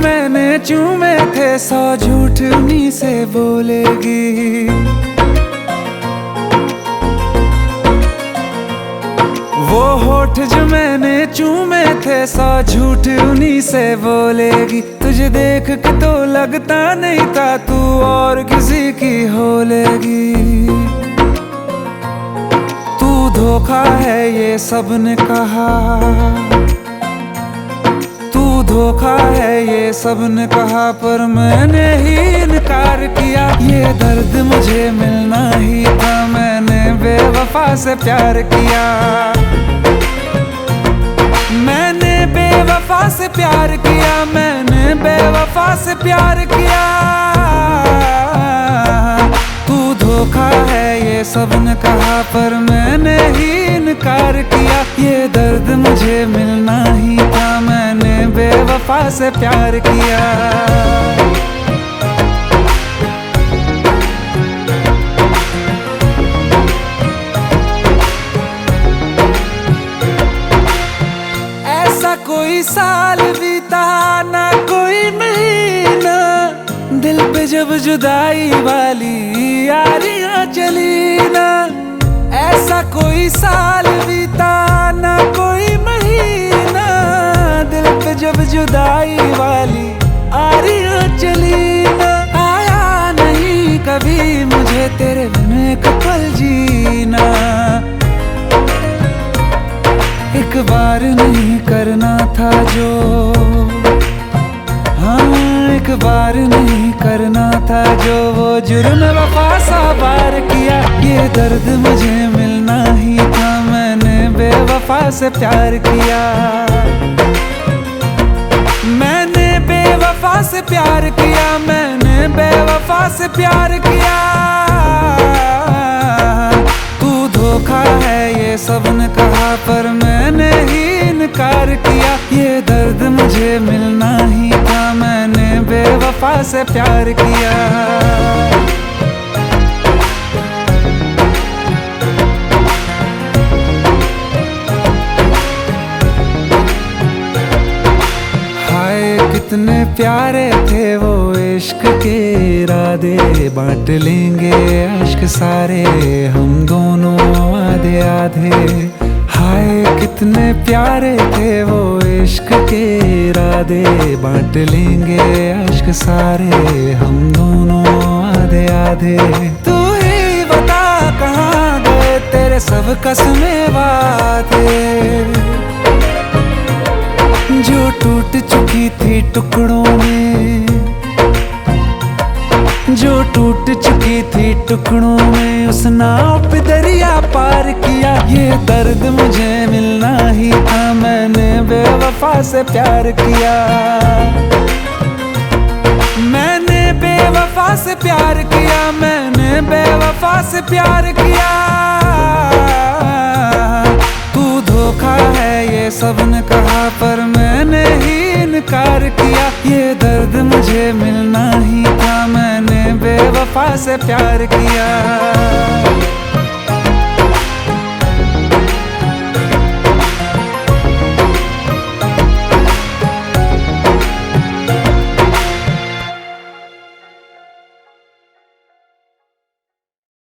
मैंने चूमे थे 100 झूठ उन्हीं से बोलेगी। वो होठ जो मैंने चूमे थे 100 झूठ उन्हीं से बोलेगी। तुझे देख के तो लगता नहीं था तू और किसी की हो लेगी। तू धोखा है ये सबने कहा, तू धोखा है ये सबने कहा, पर मैंने ही इनकार किया। ये दर्द मुझे मिलना ही था, मैंने बेवफा से प्यार किया। मैंने बेवफा से प्यार किया, मैंने बेवफा से प्यार किया। तू धोखा है ये सबने कहा, पर मैंने ही इनकार किया। ये दर्द मुझे मिलना ही था, मैंने बेवफा से प्यार किया। कोई साल बीता ना कोई महीना, दिल पे जब जुदाई वाली यारियां चली ना। ऐसा कोई साल बीता ना कोई महीना, दिल पे जब जुदाई वाली यारियां चली ना। आया नहीं कभी मुझे तेरे बिन एक पल जीना। एक बार नहीं करना था जो, हाँ एक बार नहीं करना था जो, वो जुर्म वफा सा बार किया। ये दर्द मुझे मिलना ही था, मैंने बेवफा से प्यार किया। मैंने बेवफा से प्यार किया, मैंने बेवफा से प्यार किया। तू धोखा है ये सबने कहा, पर मैंने ही इनकार किया। ये दर्द मुझे मिलना ही था, मैंने बेवफा से प्यार किया। कितने प्यारे थे वो इश्क के इरादे, बांट लेंगे अश्क सारे हम दोनों आधे आधे। हाय कितने प्यारे थे वो इश्क के इरादे, बांट लेंगे अश्क सारे हम दोनों आधे आधे। तू ही बता कहाँ गए तेरे सब कसमें वादे, जो टूट चुकी थी टुकड़ों में, जो टूट चुकी थी टुकड़ों में। उस नाव पे दरिया पार किया। ये दर्द मुझे मिलना ही था, मैंने बेवफा से प्यार किया। मैंने बेवफा से प्यार किया, मैंने बेवफा से प्यार किया। तू धोखा है ये सबने कहा, पर मैंने ही इनकार किया। ये दर्द मुझे मिलना ही था, मैंने बेवफा से प्यार किया।